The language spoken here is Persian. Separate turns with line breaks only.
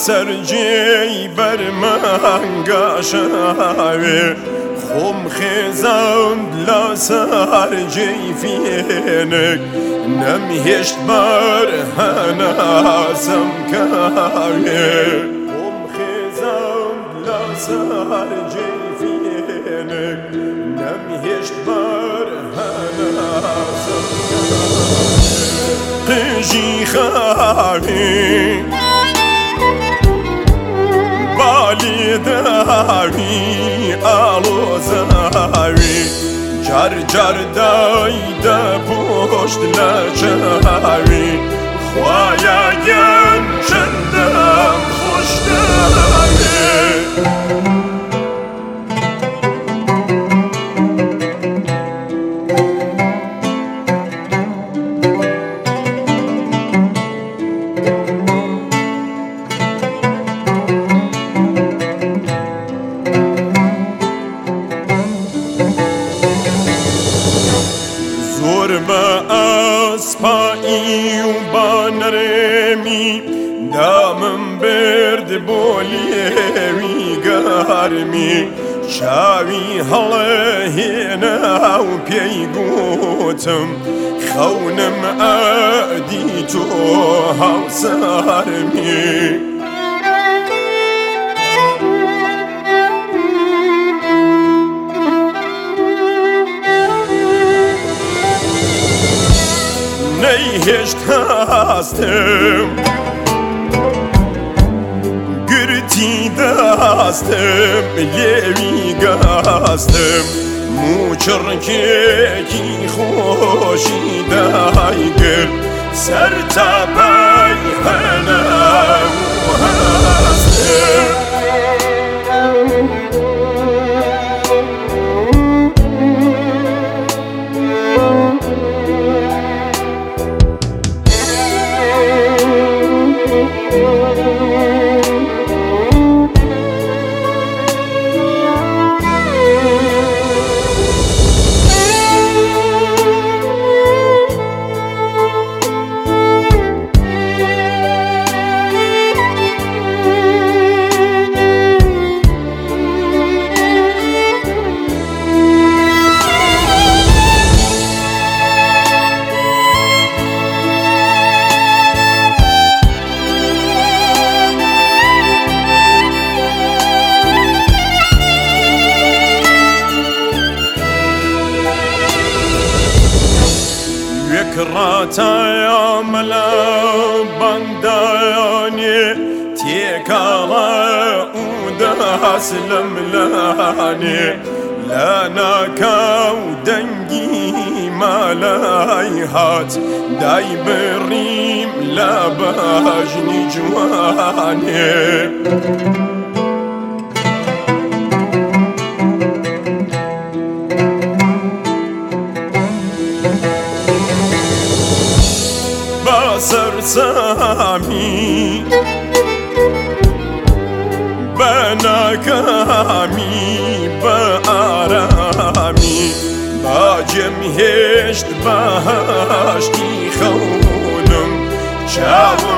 سرجی بر من گشاوی خم خزاند لا سرجی فینک نمیهشت بر هناسم کاوی خم خزاند لا سرجی فینک نمیهشت بر هناسم کاوی قجی خاوی بالی داوی آلو زاوی جر جر دایده پشت لچاوی خوایا گم چندم خوش داوی اسپایی و بانرمی دامم برد بولیوی گرمی شاوی هلهینا و پی گوتم خونم ادی تو هاوسرمی نیهشت هستم گرتی دستم لیوی گستم موچر کی خوشی دایگر سر تبای هنم هستم راتايا ملا بنداني تيكالا وداس لملاني لانا كاو دنجي مالاي هات داي بريم لا باجني جواني سرسامی بنا کامی با آرامی با جمهشت باشتی خونم چاو